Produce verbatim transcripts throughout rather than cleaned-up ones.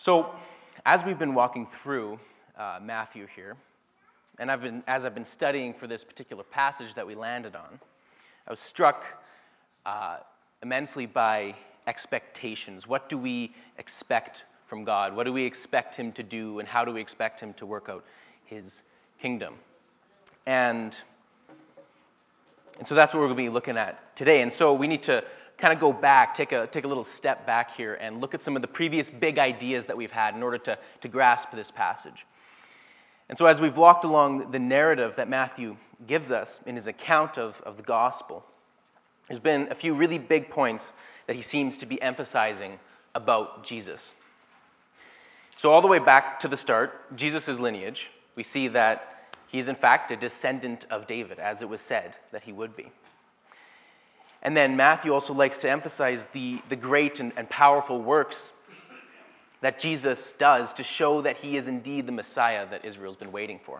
So, as we've been walking through uh, Matthew here, and I've been as I've been studying for this particular passage that we landed on, I was struck uh, immensely by expectations. What do we expect from God? What do we expect him to do, and how do we expect him to work out his kingdom? And, and so that's what we're going to be looking at today. And so we need to kind of go back, take a take a little step back here, and look at some of the previous big ideas that we've had in order to, to grasp this passage. And so as we've walked along the narrative that Matthew gives us in his account of, of the gospel, there's been a few really big points that he seems to be emphasizing about Jesus. So all the way back to the start, Jesus' lineage, we see that he's in fact a descendant of David, as it was said that he would be. And then Matthew also likes to emphasize the, the great and, and powerful works that Jesus does to show that he is indeed the Messiah that Israel's been waiting for.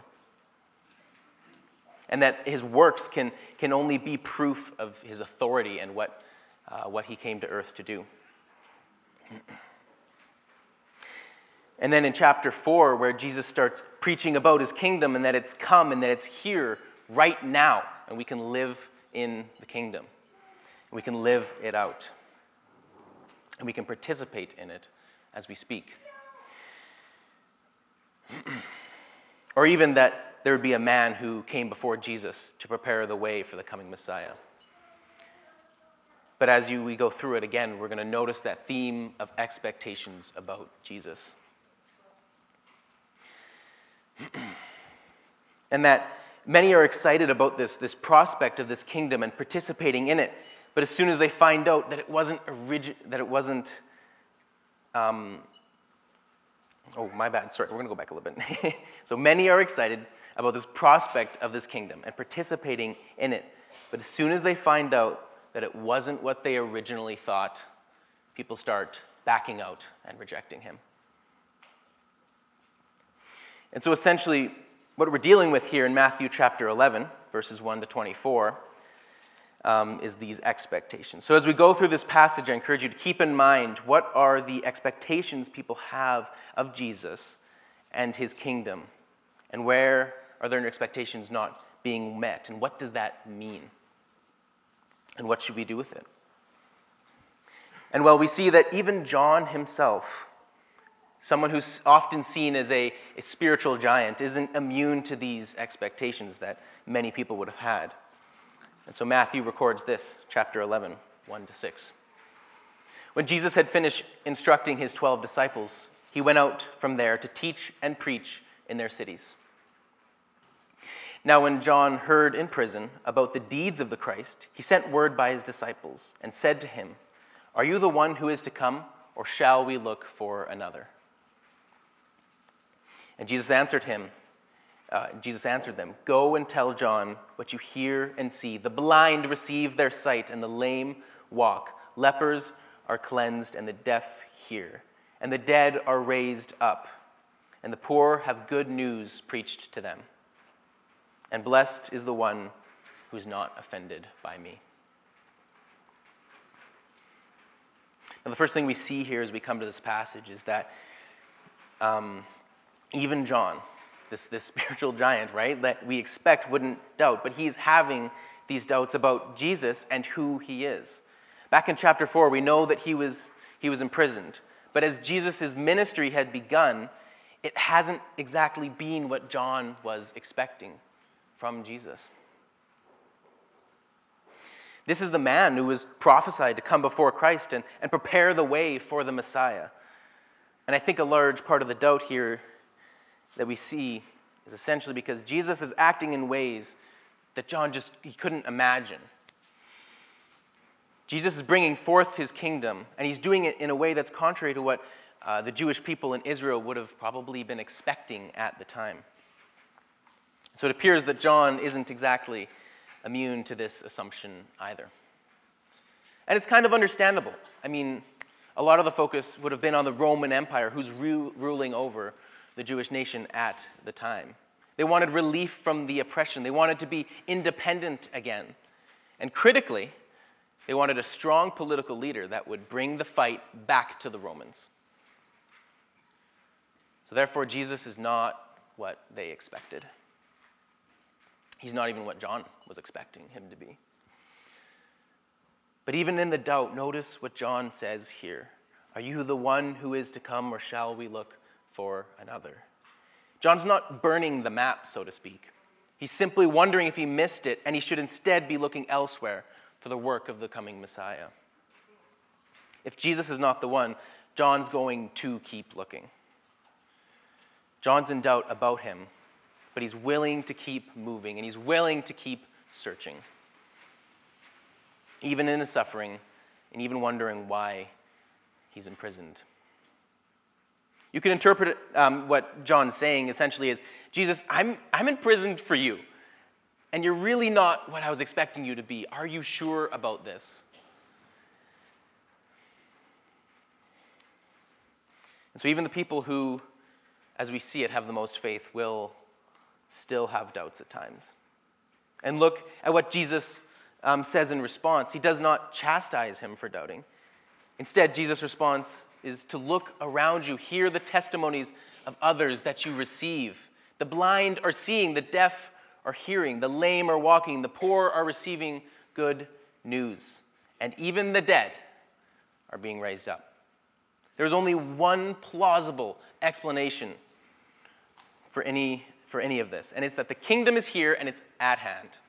And that his works can, can only be proof of his authority and what, uh, what he came to earth to do. And then in chapter four, where Jesus starts preaching about his kingdom and that it's come and that it's here right now, and we can live in the kingdom. We can live it out. And we can participate in it as we speak. Or even that there would be a man who came before Jesus to prepare the way for the coming Messiah. But as you, we go through it again, we're going to notice that theme of expectations about Jesus. And that many are excited about this, this prospect of this kingdom and participating in it. But as soon as they find out that it wasn't origi- that it wasn't, um, oh, my bad, sorry, we're going to go back a little bit. So many are excited about this prospect of this kingdom and participating in it. But as soon as they find out that it wasn't what they originally thought, people start backing out and rejecting him. And so essentially, what we're dealing with here in Matthew chapter eleven, verses one to twenty-four, Um, is these expectations. So as we go through this passage, I encourage you to keep in mind what are the expectations people have of Jesus and his kingdom, and where are their expectations not being met, and what does that mean, and what should we do with it? And well, we see that even John himself, someone who's often seen as a, a spiritual giant, isn't immune to these expectations that many people would have had. And so Matthew records this, chapter eleven, one to six. When Jesus had finished instructing his twelve disciples, he went out from there to teach and preach in their cities. Now when John heard in prison about the deeds of the Christ, he sent word by his disciples and said to him, "Are you the one who is to come, or shall we look for another?" And Jesus answered him, Uh, Jesus answered them, "Go and tell John what you hear and see. The blind receive their sight, and the lame walk. Lepers are cleansed, and the deaf hear. And the dead are raised up. And the poor have good news preached to them. And blessed is the one who is not offended by me." Now, the first thing we see here as we come to this passage is that um, even John, This, this spiritual giant, right, that we expect wouldn't doubt, but he's having these doubts about Jesus and who he is. Back in chapter four, we know that he was he was imprisoned, but as Jesus' ministry had begun, it hasn't exactly been what John was expecting from Jesus. This is the man who was prophesied to come before Christ and, and prepare the way for the Messiah. And I think a large part of the doubt here that we see is essentially because Jesus is acting in ways that John just he couldn't imagine. Jesus is bringing forth his kingdom, and he's doing it in a way that's contrary to what uh, the Jewish people in Israel would have probably been expecting at the time. So it appears that John isn't exactly immune to this assumption either. And it's kind of understandable. I mean, a lot of the focus would have been on the Roman Empire, who's ru- ruling over the Jewish nation at the time. They wanted relief from the oppression. They wanted to be independent again. And critically, they wanted a strong political leader that would bring the fight back to the Romans. So therefore, Jesus is not what they expected. He's not even what John was expecting him to be. But even in the doubt, notice what John says here. Are you the one who is to come, or shall we look for another? John's not burning the map, so to speak. He's simply wondering if he missed it, and he should instead be looking elsewhere for the work of the coming Messiah. If Jesus is not the one, John's going to keep looking. John's in doubt about him, but he's willing to keep moving, and he's willing to keep searching, even in his suffering, and even wondering why he's imprisoned. You can interpret it, um, what John's saying essentially is, Jesus, I'm, I'm imprisoned for you, and you're really not what I was expecting you to be. Are you sure about this? And so even the people who, as we see it, have the most faith will still have doubts at times. And look at what Jesus um, says in response. He does not chastise him for doubting. Instead, Jesus' response is to look around you, hear the testimonies of others that you receive. The blind are seeing, the deaf are hearing, the lame are walking, the poor are receiving good news, and even the dead are being raised up. There's only one plausible explanation for any, for any of this, and it's that the kingdom is here and it's at hand.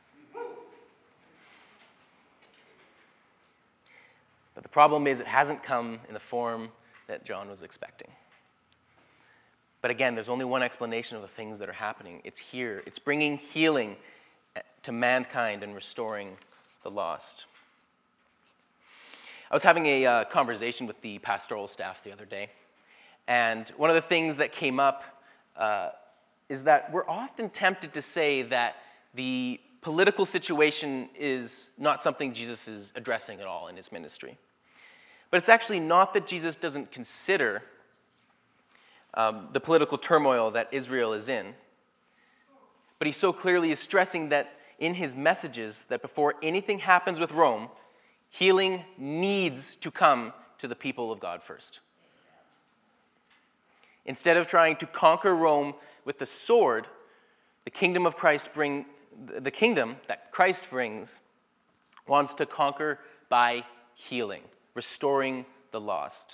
But the problem is it hasn't come in the form that John was expecting. But again, there's only one explanation of the things that are happening. It's here. It's bringing healing to mankind and restoring the lost. I was having a uh, conversation with the pastoral staff the other day, and one of the things that came up uh, is that we're often tempted to say that the political situation is not something Jesus is addressing at all in his ministry. But it's actually not that Jesus doesn't consider um, the political turmoil that Israel is in, but he so clearly is stressing that in his messages that before anything happens with Rome, healing needs to come to the people of God first. Instead of trying to conquer Rome with the sword, the kingdom of Christ bring the kingdom that Christ brings wants to conquer by healing, restoring the lost.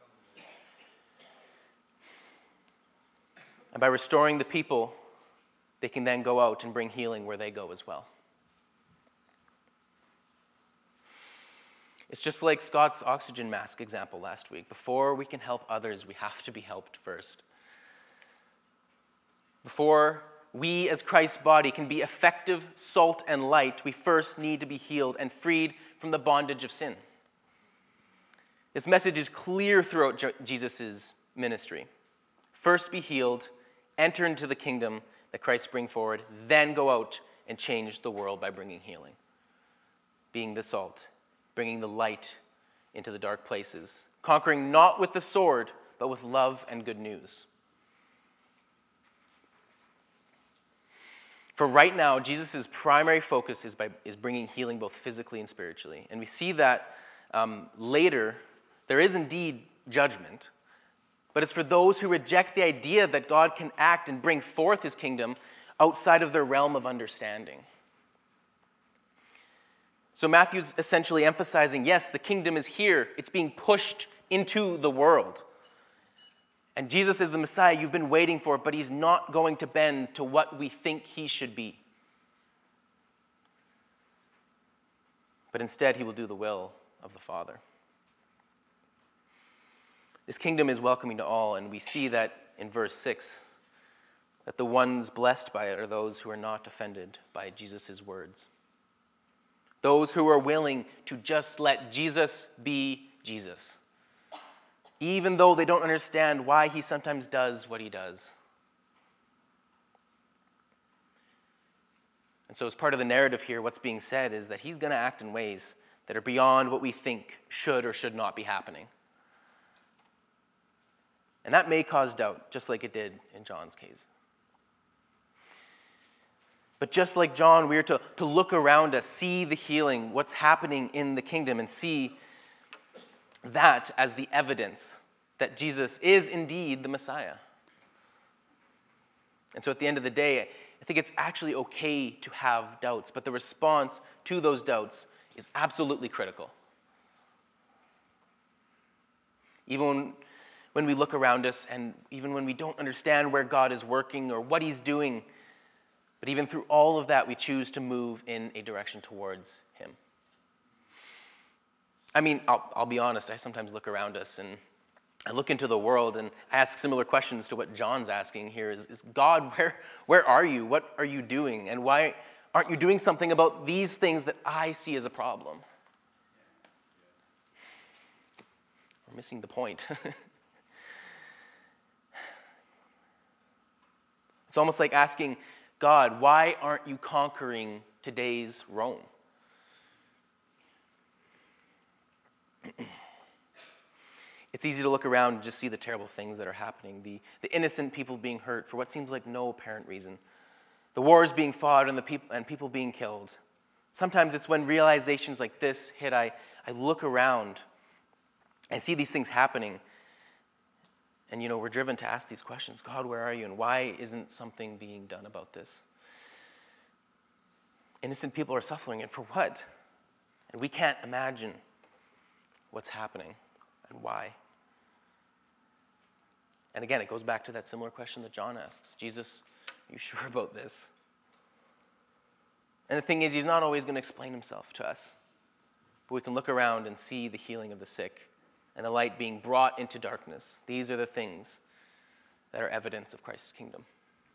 And by restoring the people, they can then go out and bring healing where they go as well. It's just like Scott's oxygen mask example last week. Before we can help others, we have to be helped first. Before we as Christ's body can be effective salt and light, we first need to be healed and freed from the bondage of sin. This message is clear throughout Jesus' ministry. First be healed, enter into the kingdom that Christ brings forward, then go out and change the world by bringing healing. Being the salt, bringing the light into the dark places, conquering not with the sword, but with love and good news. For right now, Jesus' primary focus is, by, is bringing healing both physically and spiritually. And we see that um, later, there is indeed judgment, but it's for those who reject the idea that God can act and bring forth his kingdom outside of their realm of understanding. So Matthew's essentially emphasizing, yes, the kingdom is here. It's being pushed into the world. And Jesus is the Messiah you've been waiting for, but he's not going to bend to what we think he should be. But instead, he will do the will of the Father. This kingdom is welcoming to all, and we see that in verse six, that the ones blessed by it are those who are not offended by Jesus' words. Those who are willing to just let Jesus be Jesus, even though they don't understand why he sometimes does what he does. And so as part of the narrative here, what's being said is that he's going to act in ways that are beyond what we think should or should not be happening. And that may cause doubt, just like it did in John's case. But just like John, we are to, to look around us, see the healing, what's happening in the kingdom, and see that as the evidence that Jesus is indeed the Messiah. And so at the end of the day, I think it's actually okay to have doubts, but the response to those doubts is absolutely critical. Even when, when we look around us and even when we don't understand where God is working or what he's doing, but even through all of that, we choose to move in a direction towards him. I mean, I'll, I'll be honest, I sometimes look around us and I look into the world and I ask similar questions to what John's asking here. Is, is God, where, where are you? What are you doing? And why aren't you doing something about these things that I see as a problem? We're missing the point. It's almost like asking God, why aren't you conquering today's Rome? It's easy to look around and just see the terrible things that are happening, the, the innocent people being hurt for what seems like no apparent reason, the wars being fought and, the peop- and people being killed. Sometimes it's when realizations like this hit, I, I look around and see these things happening, and you know, we're driven to ask these questions. God, where are you? And why isn't something being done about this? Innocent people are suffering, and for what? And we can't imagine what's happening and why. And again, it goes back to that similar question that John asks. Jesus, are you sure about this? And the thing is, he's not always going to explain himself to us. But we can look around and see the healing of the sick and the light being brought into darkness. These are the things that are evidence of Christ's kingdom.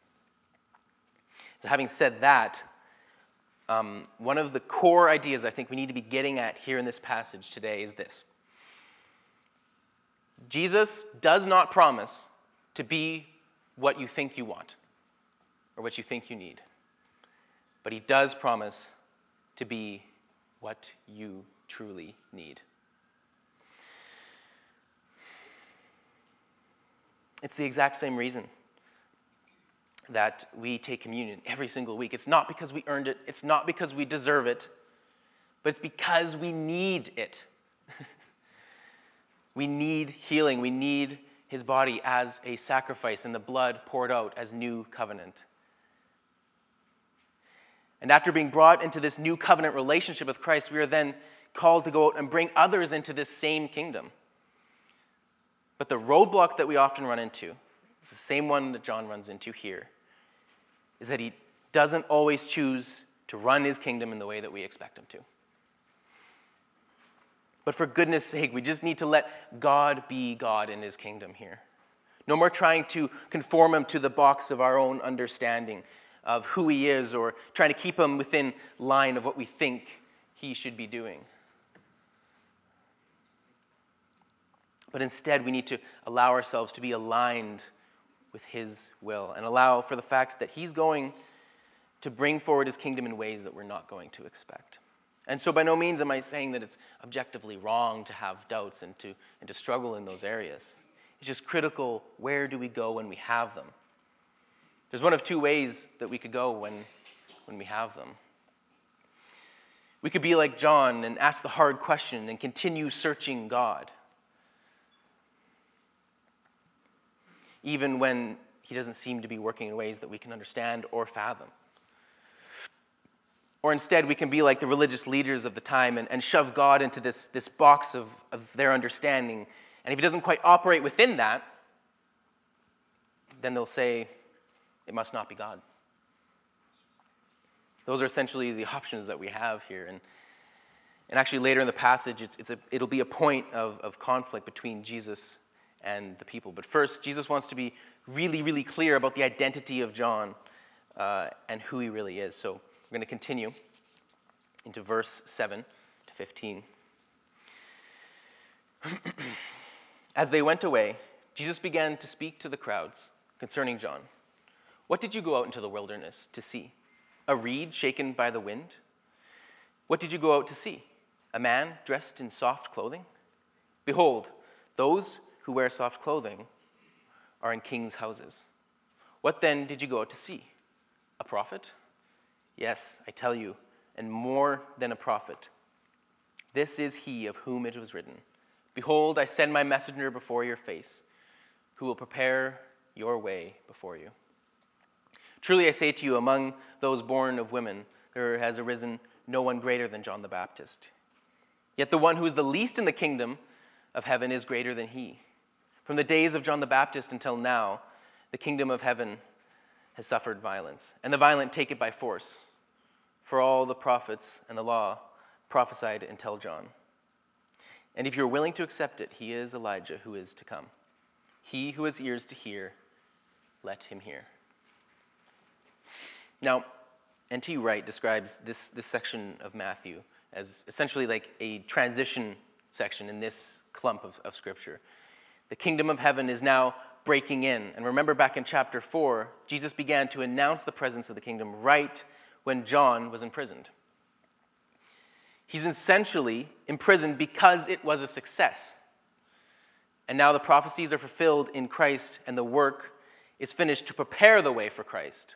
So having said that, um, one of the core ideas I think we need to be getting at here in this passage today is this. Jesus does not promise to be what you think you want or what you think you need. But he does promise to be what you truly need. It's the exact same reason that we take communion every single week. It's not because we earned it. It's not because we deserve it. But it's because we need it. We need healing. We need his body as a sacrifice and the blood poured out as new covenant. And after being brought into this new covenant relationship with Christ, we are then called to go out and bring others into this same kingdom. But the roadblock that we often run into, it's the same one that John runs into here, is that he doesn't always choose to run his kingdom in the way that we expect him to. But for goodness sake, we just need to let God be God in his kingdom here. No more trying to conform him to the box of our own understanding of who he is or trying to keep him within line of what we think he should be doing. But instead, we need to allow ourselves to be aligned with his will and allow for the fact that he's going to bring forward his kingdom in ways that we're not going to expect. And so by no means am I saying that it's objectively wrong to have doubts and to, and to struggle in those areas. It's just critical, where do we go when we have them? There's one of two ways that we could go when, when we have them. We could be like John and ask the hard question and continue searching God. Even when he doesn't seem to be working in ways that we can understand or fathom. Or instead, we can be like the religious leaders of the time and, and shove God into this, this box of, of their understanding. And if he doesn't quite operate within that, then they'll say, it must not be God. Those are essentially the options that we have here. And, and actually later in the passage, it's, it's a, it'll be a point of, of conflict between Jesus and the people. But first, Jesus wants to be really, really clear about the identity of John uh, and who he really is. So we're going to continue into verse seven to fifteen. As they went away, Jesus began to speak to the crowds concerning John. What did you go out into the wilderness to see? A reed shaken by the wind? What did you go out to see? A man dressed in soft clothing? Behold, those who wear soft clothing are in kings' houses. What then did you go out to see? A prophet? Yes, I tell you, and more than a prophet. This is he of whom it was written, behold, I send my messenger before your face, who will prepare your way before you. Truly I say to you, among those born of women, there has arisen no one greater than John the Baptist. Yet the one who is the least in the kingdom of heaven is greater than he. From the days of John the Baptist until now, the kingdom of heaven has suffered violence, and the violent take it by force. For all the prophets and the law prophesied until John. And if you're willing to accept it, he is Elijah who is to come. He who has ears to hear, let him hear. Now, N T Wright describes this, this section of Matthew as essentially like a transition section in this clump of, of Scripture. The kingdom of heaven is now breaking in. And remember back in chapter four, Jesus began to announce the presence of the kingdom right when John was imprisoned. He's essentially imprisoned because it was a success. And now the prophecies are fulfilled in Christ, and the work is finished to prepare the way for Christ.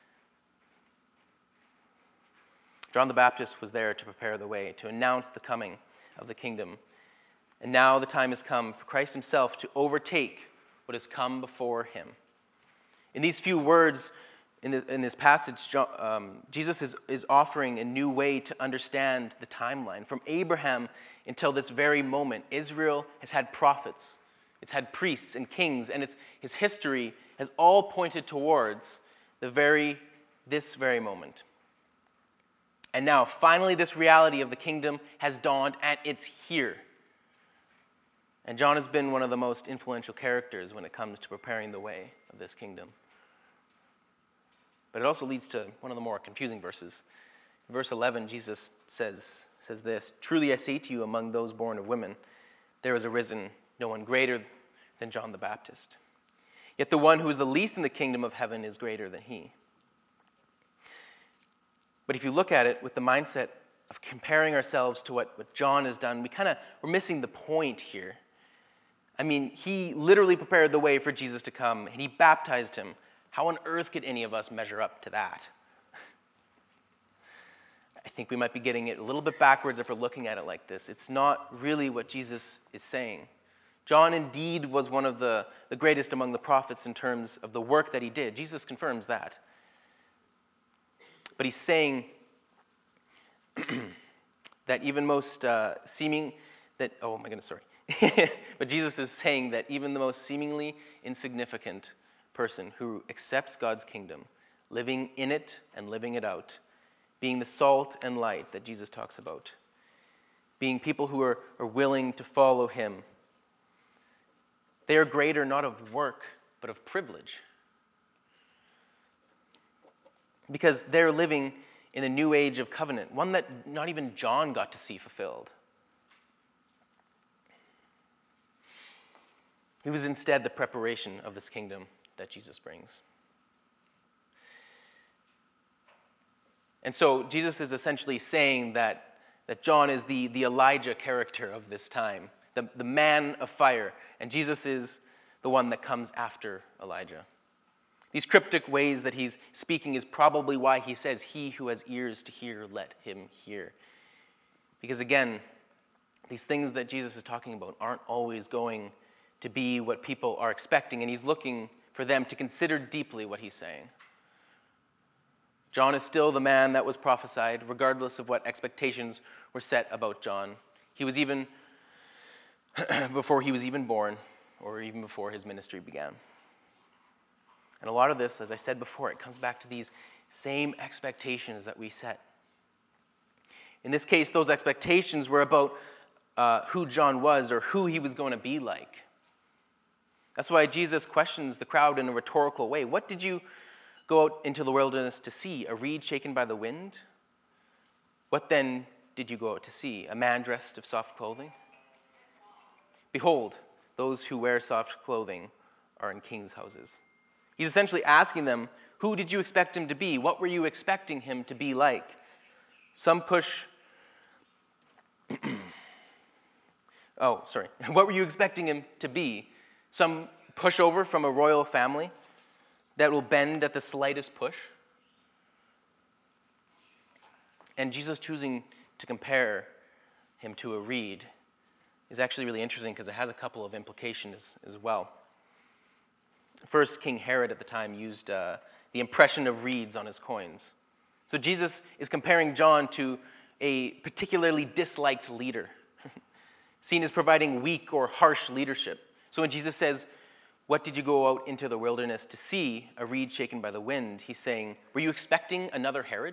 John the Baptist was there to prepare the way, to announce the coming of the kingdom. And now the time has come for Christ himself to overtake what has come before him. In these few words, in, the, in this passage, um, Jesus is, is offering a new way to understand the timeline. From Abraham until this very moment, Israel has had prophets, it's had priests and kings, and it's, his history has all pointed towards the very, this very moment. And now, finally, this reality of the kingdom has dawned, and it's here. And John has been one of the most influential characters when it comes to preparing the way of this kingdom. But it also leads to one of the more confusing verses. In verse eleven, Jesus says, says this, "Truly I say to you, among those born of women, there has arisen no one greater than John the Baptist. Yet the one who is the least in the kingdom of heaven is greater than he." But if you look at it with the mindset of comparing ourselves to what, what John has done, we kind of, we're missing the point here. I mean, he literally prepared the way for Jesus to come, and he baptized him. How on earth could any of us measure up to that? I think we might be getting it a little bit backwards if we're looking at it like this. It's not really what Jesus is saying. John indeed was one of the, the greatest among the prophets in terms of the work that he did. Jesus confirms that. But he's saying that even most uh, seeming, that, oh my goodness, sorry. But Jesus is saying that even the most seemingly insignificant person who accepts God's kingdom, living in it and living it out, being the salt and light that Jesus talks about, being people who are, are willing to follow him, they are greater not of work, but of privilege. Because they're living in the new age of covenant, one that not even John got to see fulfilled. It was instead the preparation of this kingdom that Jesus brings. And so Jesus is essentially saying that, that John is the, the Elijah character of this time, the, the man of fire, and Jesus is the one that comes after Elijah. These cryptic ways that he's speaking is probably why he says, "He who has ears to hear, let him hear." Because again, these things that Jesus is talking about aren't always going to be what people are expecting, and he's looking for them to consider deeply what he's saying. John is still the man that was prophesied, regardless of what expectations were set about John. He was even, before he was even born, or even before his ministry began. And a lot of this, as I said before, it comes back to these same expectations that we set. In this case, those expectations were about uh, who John was or who he was going to be like. That's why Jesus questions the crowd in a rhetorical way. What did you go out into the wilderness to see? A reed shaken by the wind? What then did you go out to see? A man dressed of soft clothing? Behold, those who wear soft clothing are in kings' houses. He's essentially asking them, who did you expect him to be? What were you expecting him to be like? Some push... oh, sorry. What were you expecting him to be? Some pushover from a royal family that will bend at the slightest push? And Jesus choosing to compare him to a reed is actually really interesting because it has a couple of implications as well. First, King Herod at the time used uh, the impression of reeds on his coins. So Jesus is comparing John to a particularly disliked leader, seen as providing weak or harsh leadership. So when Jesus says, "What did you go out into the wilderness to see? A reed shaken by the wind," he's saying, were you expecting another Herod?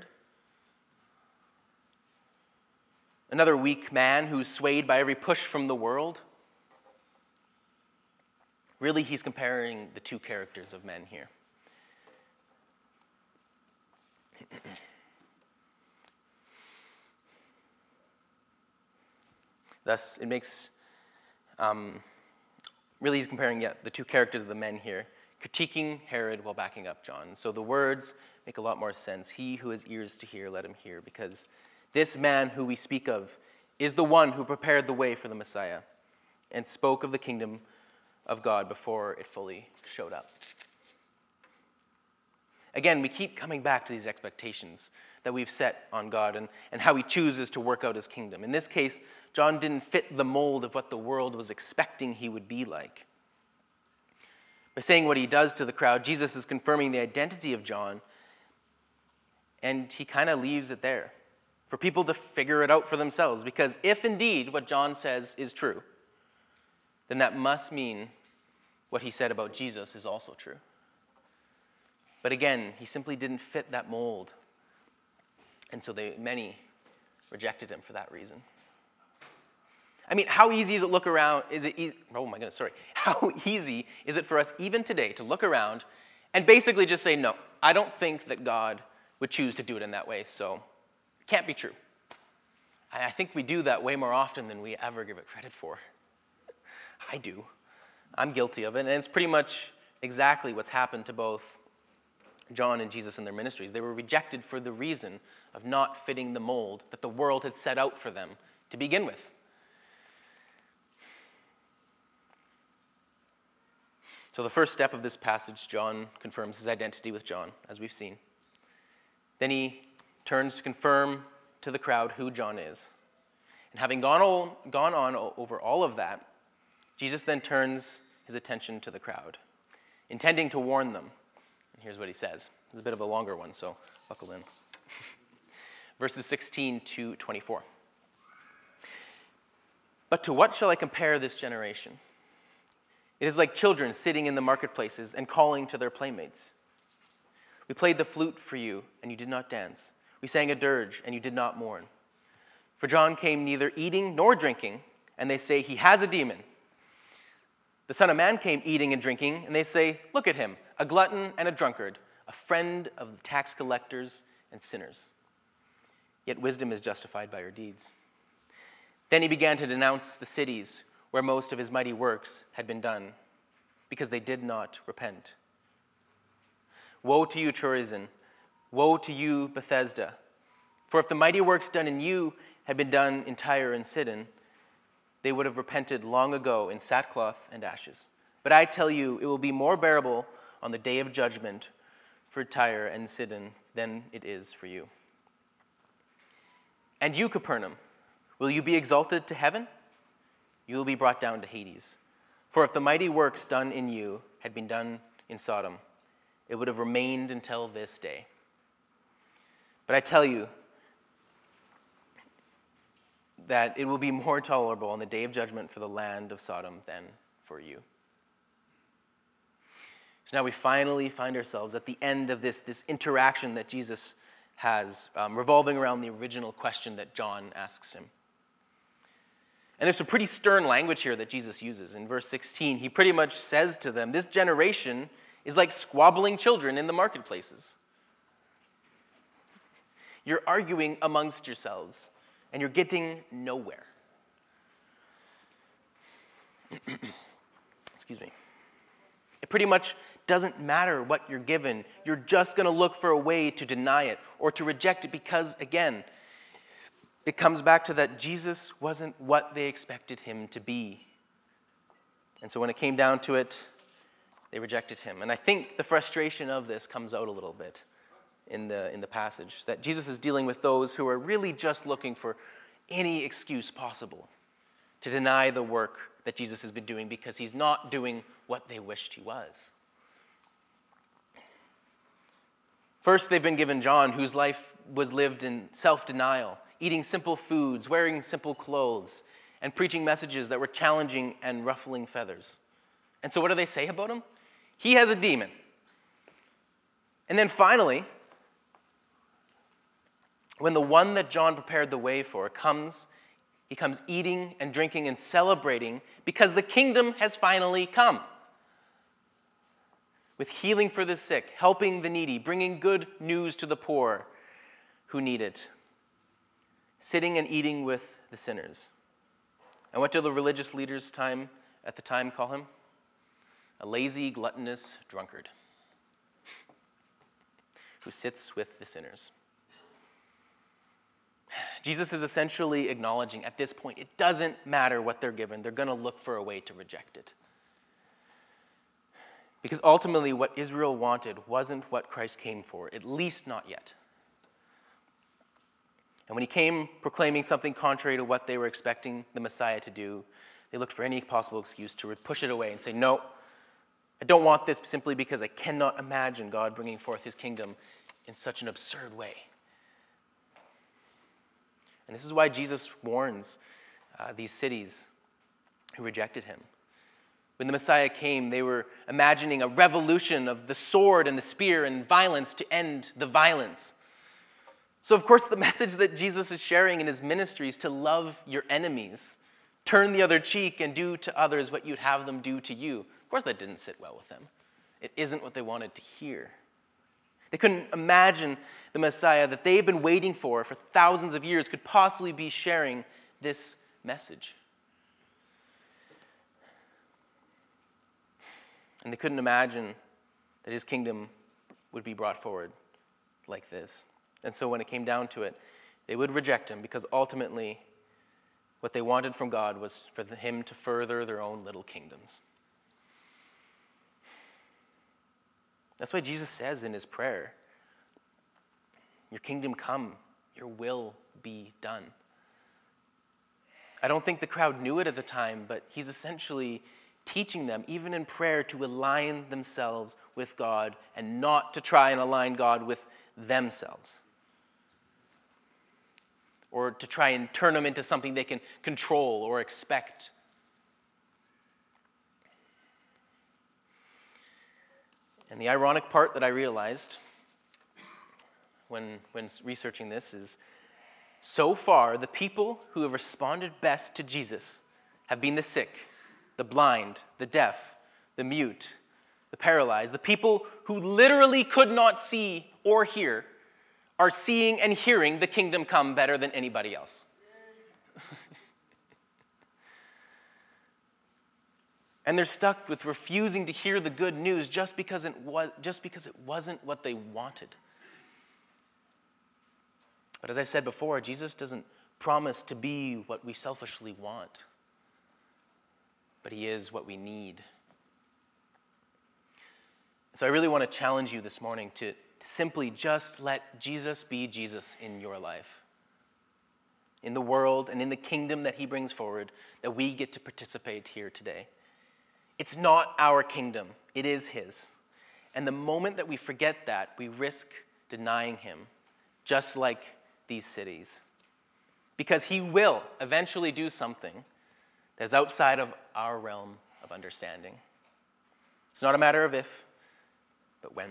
Another weak man who's swayed by every push from the world? Really, he's comparing the two characters of men here. Thus, it makes, um, really he's comparing yeah, the two characters of the men here, critiquing Herod while backing up John. So the words make a lot more sense. He who has ears to hear, let him hear, because this man who we speak of is the one who prepared the way for the Messiah and spoke of the kingdom of God before it fully showed up. Again, we keep coming back to these expectations that we've set on God and, and how he chooses to work out his kingdom. In this case, John didn't fit the mold of what the world was expecting he would be like. By saying what he does to the crowd, Jesus is confirming the identity of John, and he kind of leaves it there for people to figure it out for themselves. Because if indeed what John says is true, then that must mean what he said about Jesus is also true. But again, he simply didn't fit that mold. And so they, many rejected him for that reason. I mean, how easy is it look around, is it easy, oh my goodness, sorry. How easy is it for us even today to look around and basically just say, no, I don't think that God would choose to do it in that way, so it can't be true. I think we do that way more often than we ever give it credit for. I do. I'm guilty of it, and it's pretty much exactly what's happened to both John and Jesus in their ministries. They were rejected for the reason of not fitting the mold that the world had set out for them to begin with. So the first step of this passage, John confirms his identity with John, as we've seen. Then he turns to confirm to the crowd who John is. And having gone, all, gone on over all of that, Jesus then turns his attention to the crowd, intending to warn them. And here's what he says. It's a bit of a longer one, so buckle in. Verses sixteen to twenty-four. But to what shall I compare this generation? It is like children sitting in the marketplaces and calling to their playmates. We played the flute for you, and you did not dance. We sang a dirge, and you did not mourn. For John came neither eating nor drinking, and they say he has a demon. The Son of Man came eating and drinking, and they say, look at him, a glutton and a drunkard, a friend of tax collectors and sinners. Yet wisdom is justified by her deeds. Then he began to denounce the cities where most of his mighty works had been done, because they did not repent. Woe to you, Chorazin! Woe to you, Bethesda! For if the mighty works done in you had been done in Tyre and Sidon, they would have repented long ago in sackcloth and ashes. But I tell you, it will be more bearable on the day of judgment for Tyre and Sidon than it is for you. And you, Capernaum, will you be exalted to heaven? You will be brought down to Hades. For if the mighty works done in you had been done in Sodom, it would have remained until this day. But I tell you that it will be more tolerable on the day of judgment for the land of Sodom than for you. So now we finally find ourselves at the end of this, this interaction that Jesus has, um, revolving around the original question that John asks him. And there's some pretty stern language here that Jesus uses. In verse sixteen, he pretty much says to them, this generation is like squabbling children in the marketplaces. You're arguing amongst yourselves, and you're getting nowhere. Excuse me. It pretty much doesn't matter what you're given. You're just going to look for a way to deny it or to reject it because, again, it comes back to that Jesus wasn't what they expected him to be. And so when it came down to it, they rejected him. And I think the frustration of this comes out a little bit in the, in the passage, that Jesus is dealing with those who are really just looking for any excuse possible to deny the work that Jesus has been doing because he's not doing what they wished he was. First, they've been given John, whose life was lived in self-denial, eating simple foods, wearing simple clothes, and preaching messages that were challenging and ruffling feathers. And so what do they say about him? He has a demon. And then finally, when the one that John prepared the way for comes, he comes eating and drinking and celebrating because the kingdom has finally come. With healing for the sick, helping the needy, bringing good news to the poor who need it, sitting and eating with the sinners. And what do the religious leaders time at the time call him? A lazy, gluttonous drunkard who sits with the sinners. Jesus is essentially acknowledging at this point, it doesn't matter what they're given. They're going to look for a way to reject it. Because ultimately what Israel wanted wasn't what Christ came for, at least not yet. And when he came proclaiming something contrary to what they were expecting the Messiah to do, they looked for any possible excuse to push it away and say, no, I don't want this simply because I cannot imagine God bringing forth his kingdom in such an absurd way. And this is why Jesus warns uh, these cities who rejected him. When the Messiah came, they were imagining a revolution of the sword and the spear and violence to end the violence. So, of course, the message that Jesus is sharing in his ministry is to love your enemies, turn the other cheek, and do to others what you'd have them do to you. Of course, that didn't sit well with them. It isn't what they wanted to hear. They couldn't imagine the Messiah that they've been waiting for for thousands of years could possibly be sharing this message. And they couldn't imagine that his kingdom would be brought forward like this. And so when it came down to it, they would reject him because ultimately what they wanted from God was for him to further their own little kingdoms. That's why Jesus says in his prayer, your kingdom come, your will be done. I don't think the crowd knew it at the time, but he's essentially teaching them, even in prayer, to align themselves with God and not to try and align God with themselves. Or to try and turn them into something they can control or expect. And the ironic part that I realized when, when researching this is, so far, the people who have responded best to Jesus have been the sick, the blind, the deaf, the mute, the paralyzed. The people who literally could not see or hear are seeing and hearing the kingdom come better than anybody else. And they're stuck with refusing to hear the good news just because it was, just because it wasn't what they wanted. But as I said before, Jesus doesn't promise to be what we selfishly want, but he is what we need. So I really want to challenge you this morning to, to simply just let Jesus be Jesus in your life, in the world and in the kingdom that he brings forward that we get to participate here today. It's not our kingdom, it is his. And the moment that we forget that, we risk denying him, just like these cities. Because he will eventually do something that is outside of our realm of understanding. It's not a matter of if, but when.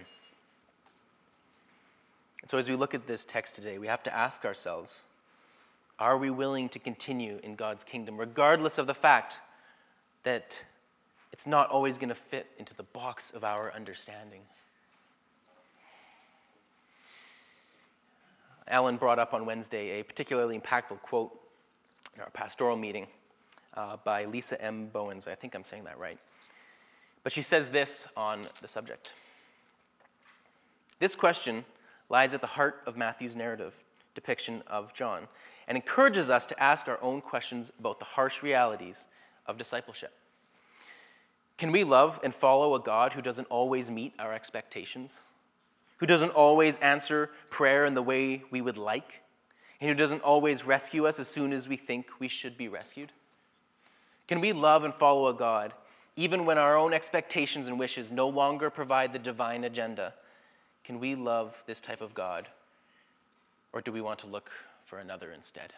And so as we look at this text today, we have to ask ourselves, are we willing to continue in God's kingdom, regardless of the fact that it's not always going to fit into the box of our understanding? Alan brought up on Wednesday a particularly impactful quote in our pastoral meeting uh, by Lisa M. Bowens. I think I'm saying that right. But she says this on the subject. This question lies at the heart of Matthew's narrative depiction of John and encourages us to ask our own questions about the harsh realities of discipleship. Can we love and follow a God who doesn't always meet our expectations, who doesn't always answer prayer in the way we would like, and who doesn't always rescue us as soon as we think we should be rescued? Can we love and follow a God even when our own expectations and wishes no longer provide the divine agenda? Can we love this type of God, or do we want to look for another instead?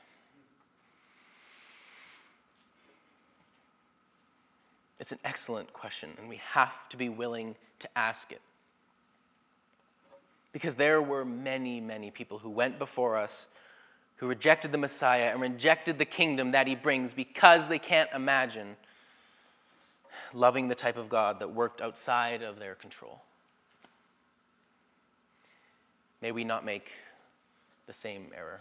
It's an excellent question, and we have to be willing to ask it. Because there were many, many people who went before us who rejected the Messiah and rejected the kingdom that he brings because they can't imagine loving the type of God that worked outside of their control. May we not make the same error.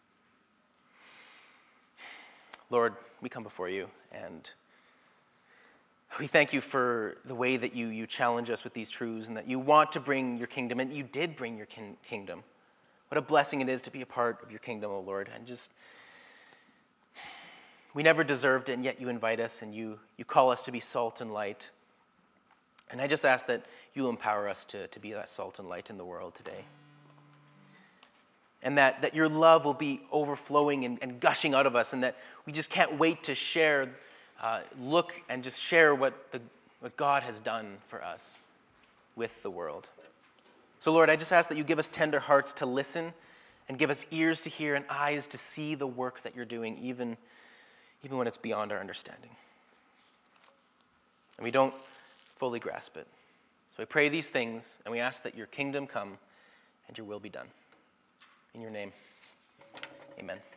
Lord, we come before you, and we thank you for the way that you, you challenge us with these truths and that you want to bring your kingdom, and you did bring your kin- kingdom. What a blessing it is to be a part of your kingdom, O Lord. And just, we never deserved it, and yet you invite us and you, you call us to be salt and light. And I just ask that you empower us to, to be that salt and light in the world today. And that, that your love will be overflowing and, and gushing out of us, and that we just can't wait to share, uh, look and just share what, the, what God has done for us with the world. So Lord, I just ask that you give us tender hearts to listen and give us ears to hear and eyes to see the work that you're doing, even, even when it's beyond our understanding. And we don't fully grasp it. So we pray these things, and we ask that your kingdom come and your will be done. In your name, amen.